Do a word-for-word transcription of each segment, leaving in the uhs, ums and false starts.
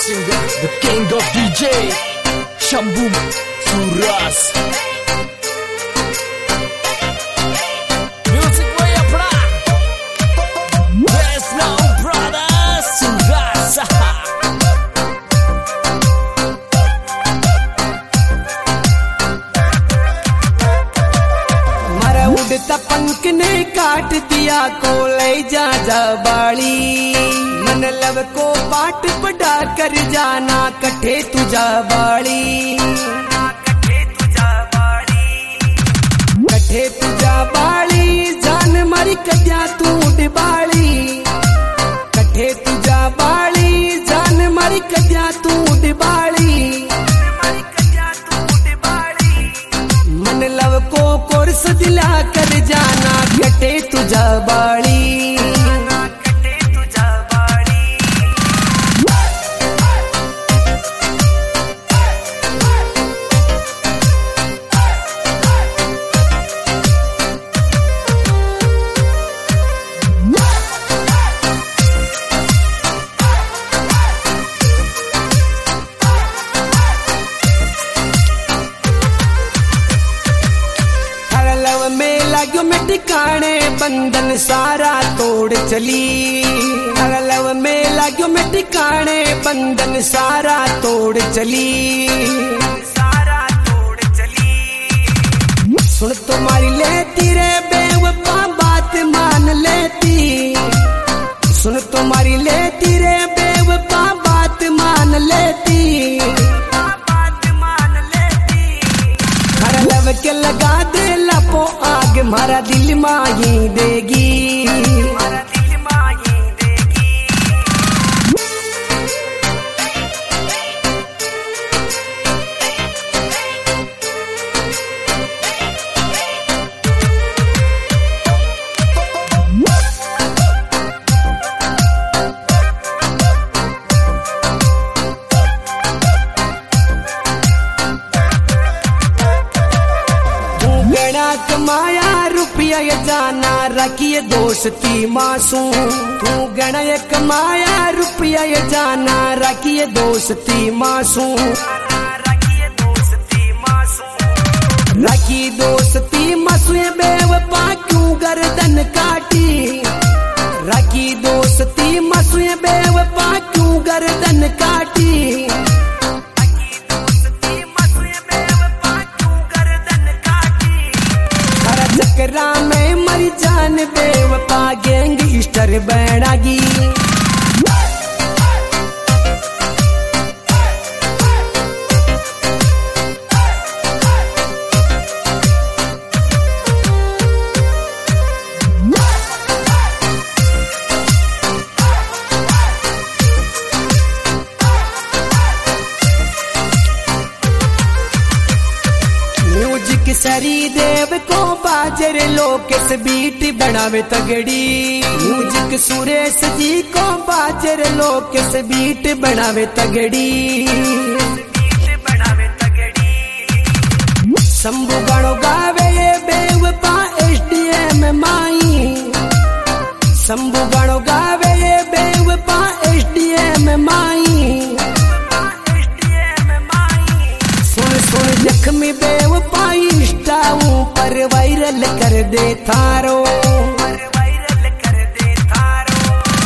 singer, the king of D J, Shambhu Suras. Music way up, there's no brother Suras. मरा उड़ता पंख ने काट दिया को ले जा जा बाड़ी मन लव को बाट पड़ा कर जाना कठे तुझा बाड़ी कठे तुझा बाड़ी जान मारी कद्या तू डिबाड़ी कठे तुझा बाड़ी जान मारी कद्या तू डिबाड़ी मन लव को कोर्स दिला कर जाना कटे तुझा बाड़ी लाग्यो में टिकाणे बंधन सारा तोड़ चली लव में लाग्यो में टिकाणे बंधन सारा तोड़ चली सारा तोड़ चली सुन तुम्हारी लेती रे बेवफा बात मान लेती सुन तुम्हारी लेती रे बेवफा बात मान लेती हर लव के लगा दे लपो आग मारा दिल माही देगी मारा दिल माही देगी कमाया रुपया ये जाना रखिए दोस्ती मासूम तू गणा ये कमाया रुपया ये जाना रखिए दोस्ती मासूम रखी दोस्ती मासूम बेवफा क्यों गर्दन काटी रखी दोस्ती मासूम बेवफा क्यों गर्दन काटी चक्रा में मरी जान बेवफा गैंग स्टर बैणागी सरी देव को बाजर लोकेश बीट बनावे तगड़ी म्यूजिक सुरेश जी को बाजर लोकेश बीट बनावे तगड़ी शंभू गानो गावे ये बेवफा एसडीएम माई शंभू गानो गावे ये बेवफा एसडीएम माई सुन सुन जख्मी बेवफा पर वायरल कर दे थारो वायरल कर दे थारो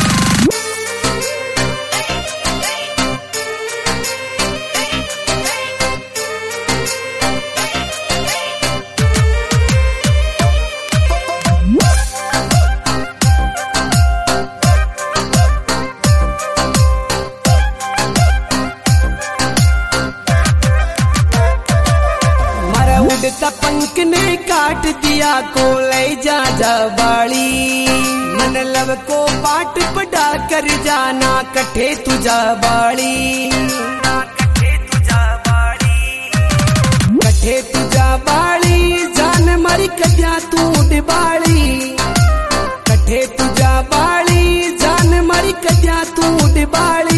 उड़ता पंख ने काट दिया को ले जा जा बाड़ी मन लव को बाट पड़ा कर जाना कठे तुझा बाड़ी कठे तुझा बाड़ी जान मारी कद्या तू डिबाड़ी कठे तुझा बाड़ी जान मारी कद्या तू डिबाड़ी